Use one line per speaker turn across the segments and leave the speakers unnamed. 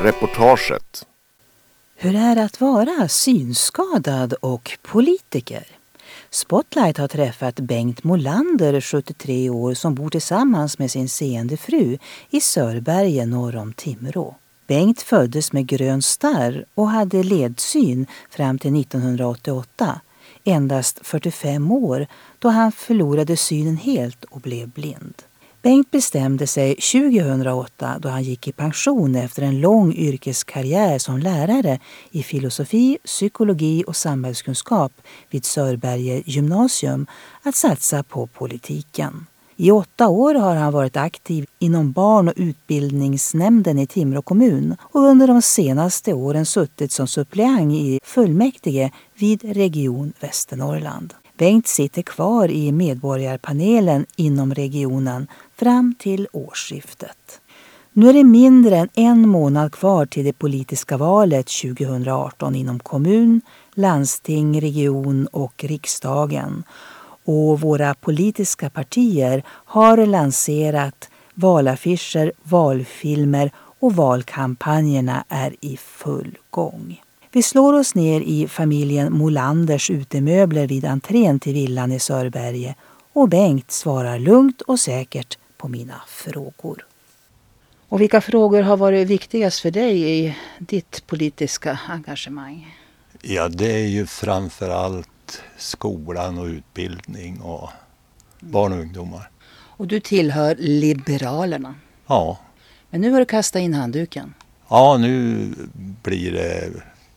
Reportaget.
Hur är det att vara synskadad och politiker? Spotlight har träffat Bengt Molander, 73 år, som bor tillsammans med sin seende fru i Sörberge norr om Timrå. Bengt föddes med grön starr och hade ledsyn fram till 1988, endast 45 år, då han förlorade synen helt och blev blind. Bengt bestämde sig 2008 då han gick i pension efter en lång yrkeskarriär som lärare i filosofi, psykologi och samhällskunskap vid Sörberge gymnasium att satsa på politiken. I 8 år har han varit aktiv inom barn- och utbildningsnämnden i Timrå kommun och under de senaste åren suttit som suppleant i fullmäktige vid Region Västernorrland. Bengt sitter kvar i medborgarpanelen inom regionen fram till årsskiftet. Nu är det mindre än 1 månad kvar till det politiska valet 2018 inom kommun, landsting, region och riksdagen. Och våra politiska partier har lanserat valaffischer, valfilmer och valkampanjerna är i full gång. Vi slår oss ner i familjen Molanders utemöbler vid entrén till villan i Sörberge och Bengt svarar lugnt och säkert på mina frågor. Och vilka frågor har varit viktigast för dig i ditt politiska engagemang?
Ja, det är ju framförallt skolan och utbildning och barn och ungdomar.
Och du tillhör Liberalerna.
Ja.
Men nu har du kastat in handduken.
Ja, nu blir det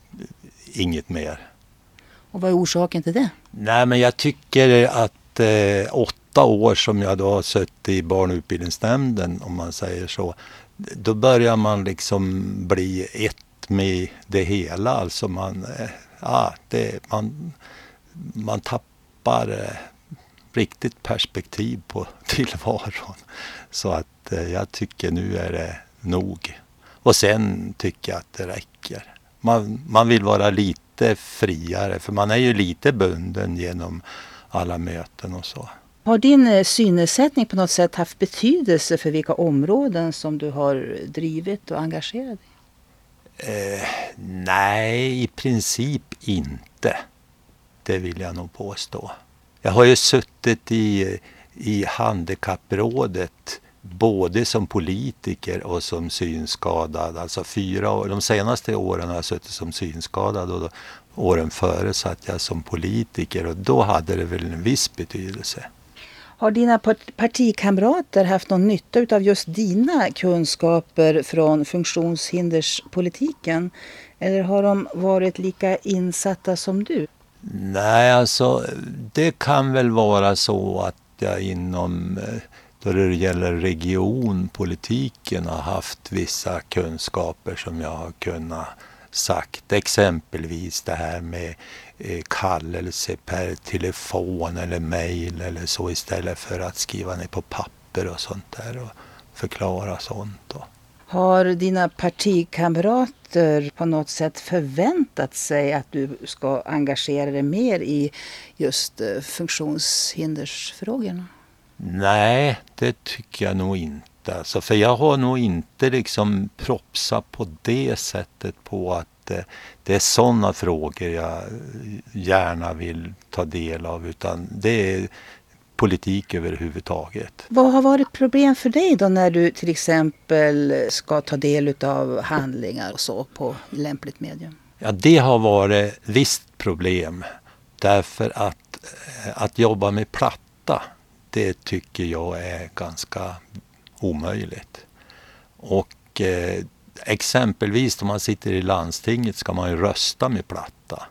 inget mer.
Och vad är orsaken till det?
Nej, men jag tycker att 8 år som jag då har suttit i barn- och utbildningsnämnden, om man säger så, då börjar man liksom bli ett med det hela. Alltså man tappar riktigt perspektiv på tillvaron. Så att jag tycker nu är det nog. Och sen tycker jag att det räcker. Man vill vara lite friare, för man är ju lite bunden genom alla möten och så.
Har din synnedsättning på något sätt haft betydelse för vilka områden som du har drivit och engagerat dig?
Nej, i princip inte. Det vill jag nog påstå. Jag har ju suttit i handikapprådet både som politiker och som synskadad. Alltså 4 år. De senaste åren har jag suttit som synskadad och åren före satt jag som politiker och då hade det väl en viss betydelse.
Har dina partikamrater haft någon nytta av just dina kunskaper från funktionshinderspolitiken? Eller har de varit lika insatta som du?
Nej, alltså det kan väl vara så att jag inom, då det gäller regionpolitiken, har haft vissa kunskaper som jag har kunnat sagt. Exempelvis det här med kallelse per telefon eller mejl eller så istället för att skriva ner på papper och sånt där och förklara sånt då.
Har dina partikamrater på något sätt förväntat sig att du ska engagera dig mer i just funktionshindersfrågorna? Nej,
det tycker jag nog inte. Alltså, för jag har nog inte liksom propsat på det sättet på att det är sådana frågor jag gärna vill ta del av, utan det är politik överhuvudtaget.
Vad har varit problem för dig då när du till exempel ska ta del av handlingar och så på lämpligt medium?
Ja, det har varit visst problem därför att jobba med platta, det tycker jag är ganska omöjligt. Och exempelvis om man sitter i landstinget ska man ju rösta med platta.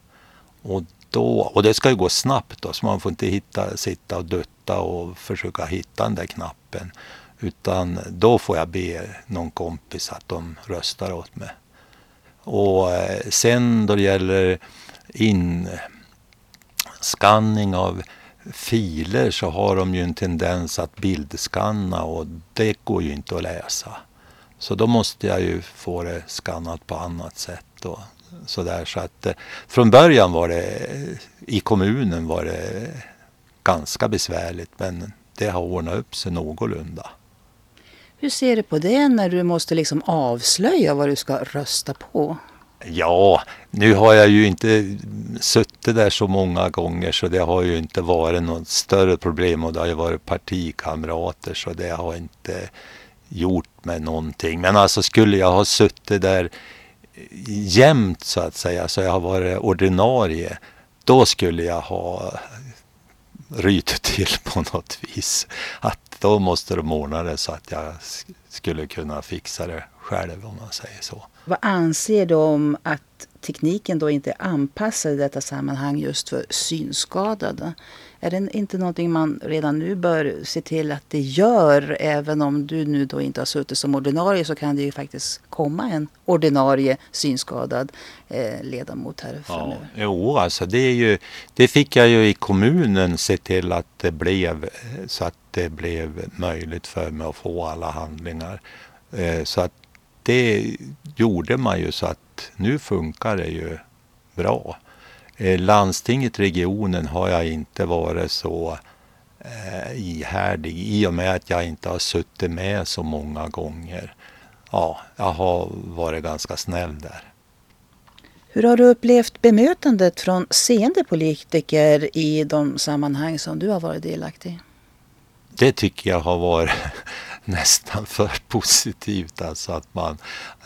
Och det ska ju gå snabbt då, så man får inte sitta och dutta och försöka hitta den där knappen. Utan då får jag be någon kompis att de röstar åt mig. Och sen då det gäller inskanning av filer så har de ju en tendens att bildskanna och det går ju inte att läsa. Så då måste jag ju få det skannat på annat sätt och sådär. Så att från början var det i kommunen var det ganska besvärligt, men det har ordnat upp sig någorlunda.
Hur ser du på det när du måste liksom avslöja vad du ska rösta på?
Ja, nu har jag ju inte suttit där så många gånger så det har ju inte varit något större problem och det har ju varit partikamrater så det har inte gjort mig någonting. Men alltså skulle jag ha suttit där jämt så att säga så jag har varit ordinarie, då skulle jag ha rytet till på något vis. Att då måste de ordna det så att jag skulle kunna fixa det själv om man säger så.
Vad anser du om att tekniken då inte är anpassad i detta sammanhang just för synskadade? Är det inte någonting man redan nu bör se till att det gör? Även om du nu då inte har suttit som ordinarie så kan det ju faktiskt komma en ordinarie synskadad ledamot här framöver.
Ja, jo, alltså det fick jag ju i kommunen se till att det blev så att det blev möjligt för mig att få alla handlingar. Så att det gjorde man ju så att nu funkar det ju bra. Landstinget, regionen har jag inte varit så ihärdig i och med att jag inte har suttit med så många gånger. Ja, jag har varit ganska snäll där.
Hur har du upplevt bemötandet från seende politiker i de sammanhang som du har varit delaktig i?
Det tycker jag har varit nästan för positivt. Alltså att man,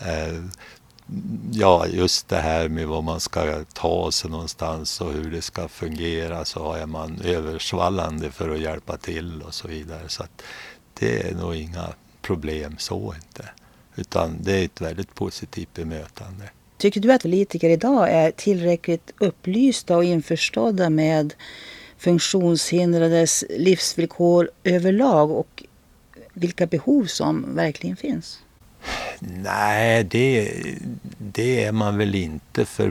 ja just det här med vad man ska ta sig någonstans och hur det ska fungera så är man översvallande för att hjälpa till och så vidare. Så att det är nog inga problem så inte. Utan det är ett väldigt positivt bemötande.
Tycker du att politiker idag är tillräckligt upplysta och införstådda med funktionshindrades livsvillkor överlag och vilka behov som verkligen finns?
Nej, det är man väl inte för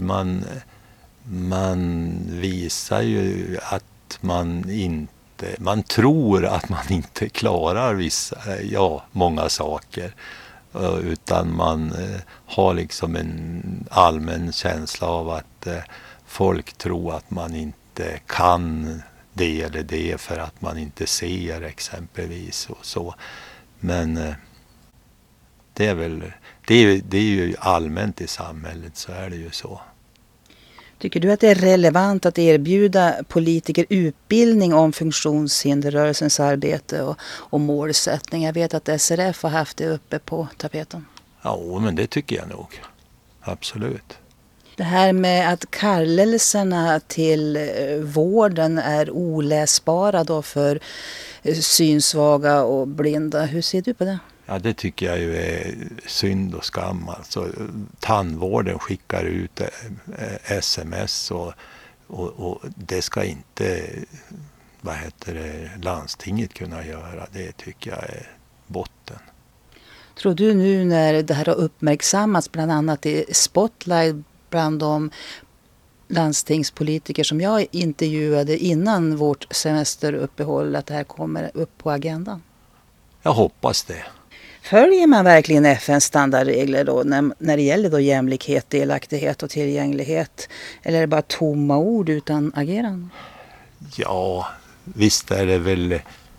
man visar ju att man tror att man inte klarar många saker. Utan man har liksom en allmän känsla av att folk tror att man inte kan det eller det för att man inte ser exempelvis och så. Men det är ju allmänt i samhället så är det ju så.
Tycker du att det är relevant att erbjuda politiker utbildning om funktionshinderrörelsens arbete och målsättning? Jag vet att SRF har haft det uppe på tapeten.
Ja, men det tycker jag nog. Absolut.
Det här med att kallelserna till vården är oläsbara då för synsvaga och blinda. Hur ser du på det?
Ja, det tycker jag ju är synd och skam. Alltså, tandvården skickar ut sms och det ska inte landstinget kunna göra. Det tycker jag är botten.
Tror du nu när det här har uppmärksammats bland annat i Spotlight bland de landstingspolitiker som jag intervjuade innan vårt semesteruppehåll att det här kommer upp på agendan?
Jag hoppas det.
Följer man verkligen FN:s standardregler då när det gäller då jämlikhet, delaktighet och tillgänglighet? Eller är det bara tomma ord utan agerande?
Ja, visst är det väl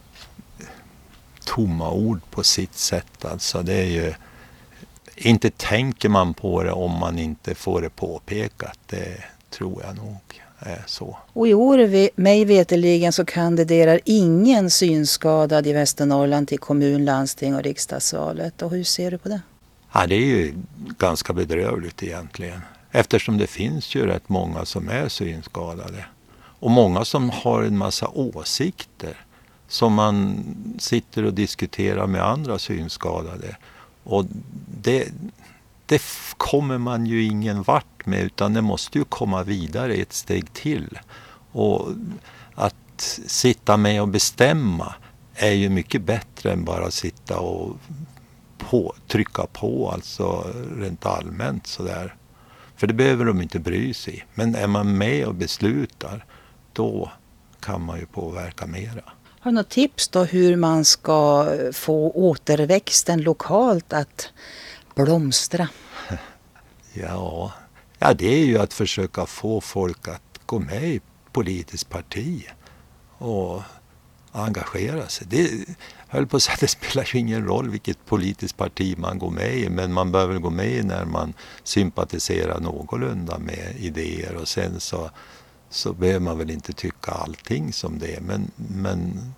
tomma ord på sitt sätt. Alltså det är ju, inte tänker man på det om man inte får det påpekat. Det tror jag nog är så.
Och i år, mig veterligen, så kandiderar ingen synskadad i Västernorrland till kommun, landsting och riksdagsvalet. Och hur ser du på det?
Ja, det är ju ganska bedrövligt egentligen. Eftersom det finns ju rätt många som är synskadade. Och många som har en massa åsikter som man sitter och diskuterar med andra synskadade. Och det kommer man ju ingen vart med, utan det måste ju komma vidare ett steg till. Och att sitta med och bestämma är ju mycket bättre än bara sitta och trycka på, alltså rent allmänt sådär. För det behöver de inte bry sig. Men är man med och beslutar, då kan man ju påverka mera.
Har du något tips då hur man ska få återväxten lokalt att blomstra?
Ja, det är ju att försöka få folk att gå med i politiskt parti och engagera sig. Höll på att säga, det spelar ju ingen roll vilket politiskt parti man går med i, men man behöver gå med i när man sympatiserar någorlunda med idéer, och sen så behöver man väl inte tycka allting som det, men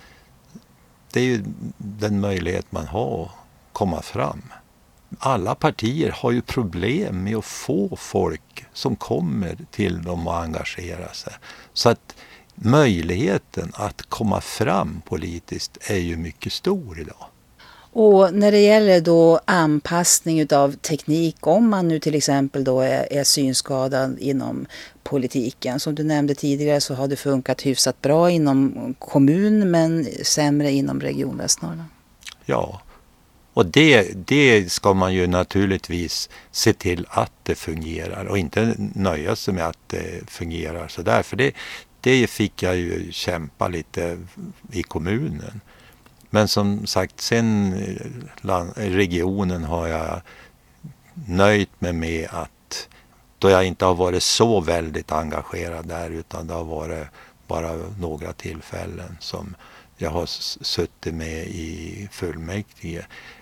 det är ju den möjlighet man har att komma fram. Alla partier har ju problem med att få folk som kommer till dem och engagera sig. Så att möjligheten att komma fram politiskt är ju mycket stor idag.
Och när det gäller då anpassning av teknik, om man nu till exempel då är synskadad inom politiken. Som du nämnde tidigare så har det funkat hyfsat bra inom kommun men sämre inom Region Västernorrland.
Ja, och det ska man ju naturligtvis se till att det fungerar och inte nöja sig med att det fungerar så där. För det fick jag ju kämpa lite i kommunen. Men som sagt, sen regionen har jag nöjt mig med att då jag inte har varit så väldigt engagerad där, utan det har varit bara några tillfällen som jag har suttit med i fullmäktige.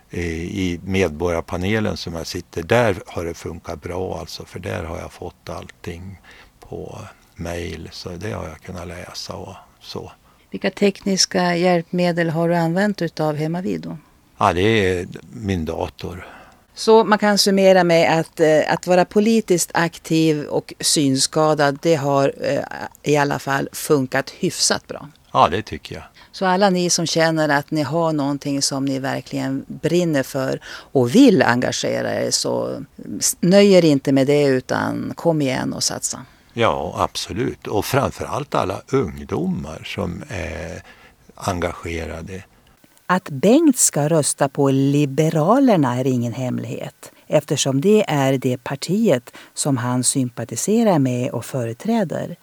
I medborgarpanelen som jag sitter, där har det funkat bra alltså, för där har jag fått allting på mejl, så det har jag kunnat läsa och så.
Vilka tekniska hjälpmedel har du använt utav hemma vid då?
Ja, det är min dator.
Så man kan summera med att vara politiskt aktiv och synskadad, det har i alla fall funkat hyfsat bra.
Ja, det tycker jag.
Så alla ni som känner att ni har någonting som ni verkligen brinner för och vill engagera er, så nöjer inte med det utan kom igen och satsa.
Ja, absolut. Och framförallt alla ungdomar som är engagerade.
Att Bengt ska rösta på Liberalerna är ingen hemlighet, eftersom det är det partiet som han sympatiserar med och företräder.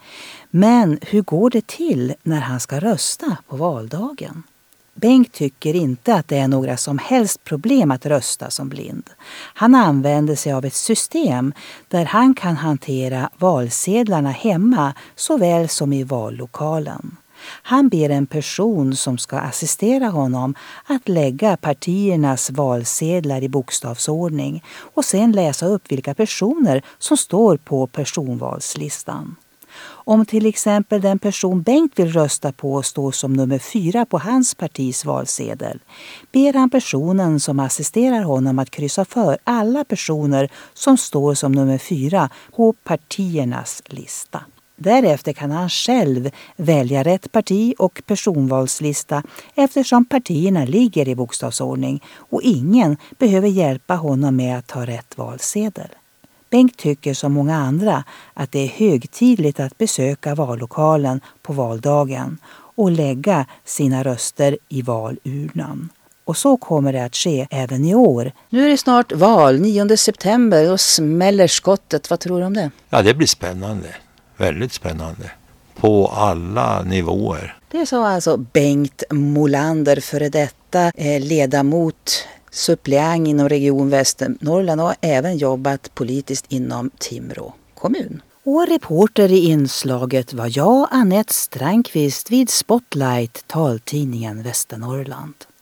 Men hur går det till när han ska rösta på valdagen? Bengt tycker inte att det är några som helst problem att rösta som blind. Han använder sig av ett system där han kan hantera valsedlarna hemma såväl som i vallokalen. Han ber en person som ska assistera honom att lägga partiernas valsedlar i bokstavsordning och sen läsa upp vilka personer som står på personvalslistan. Om till exempel den person Bengt vill rösta på står som nummer 4 på hans partis valsedel, ber han personen som assisterar honom att kryssa för alla personer som står som nummer 4 på partiernas lista. Därefter kan han själv välja rätt parti och personvalslista eftersom partierna ligger i bokstavsordning och ingen behöver hjälpa honom med att ta rätt valsedel. Bengt tycker som många andra att det är högtidligt att besöka vallokalen på valdagen och lägga sina röster i valurnan. Och så kommer det att ske även i år. Nu är det snart val, 9 september, och smäller skottet. Vad tror du om det?
Ja, det blir spännande. Väldigt spännande. På alla nivåer.
Det sa alltså Bengt Molander, före detta ledamot, suppleant inom Region Västernorrland och även jobbat politiskt inom Timrå kommun. Och reporter i inslaget var jag, Annette Strandqvist, vid Spotlight, taltidningen Västernorrland.